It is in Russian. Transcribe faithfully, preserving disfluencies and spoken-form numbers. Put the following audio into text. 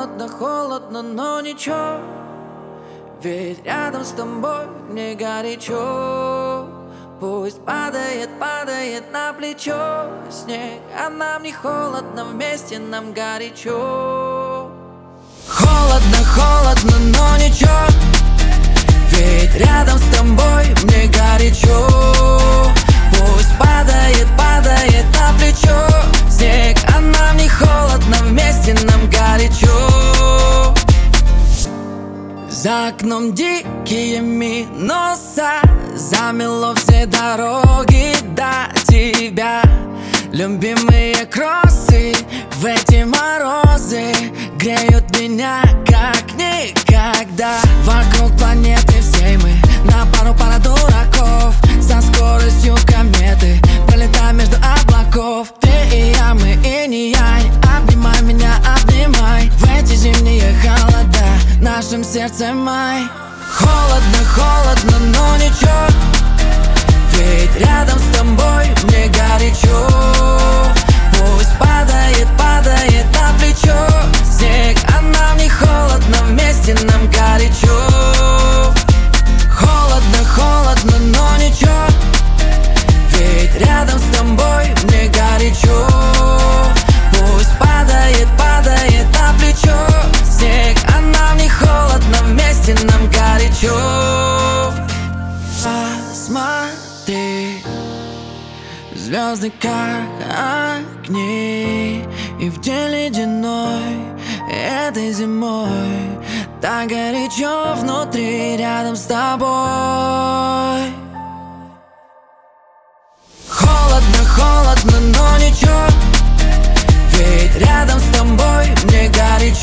Холодно, холодно, но ничего, ведь рядом с тобой мне горячо. Пусть падает, падает на плечо снег, а нам не холодно, вместе нам горячо. Холодно, холодно, но ничего, ведь рядом с тобой мне горячо. Пусть падает, падает на плечо снег, а нам не холодно, вместе нам горячо. За окном дикие минуса, замело все дороги до тебя. Любимые кроссы в эти морозы греют меня как никогда. Вокруг планеты всей мы на пару пара дураков, со скоростью кометы пролетаем между облаков. Ты и я, мы и не я, обнимай меня, обнимай. В эти зимние холода в нашем сердце май. Холодно, холодно, но ничего, ведь рядом с тобой мне горячо. Пусть падает, падает на плечо снег, а нам не холодно, вместе нам горячо. Холодно, холодно, но ничего, ведь рядом с тобой мне горячо. Пусть падает, падает на плечо снег, а нам не холодно, вместе нам горячо. Посмотри, звезды как огни, и в день ледяной этой зимой так горячо внутри рядом с тобой. Холодно, холодно, но ничего, ведь рядом с тобой мне горячо.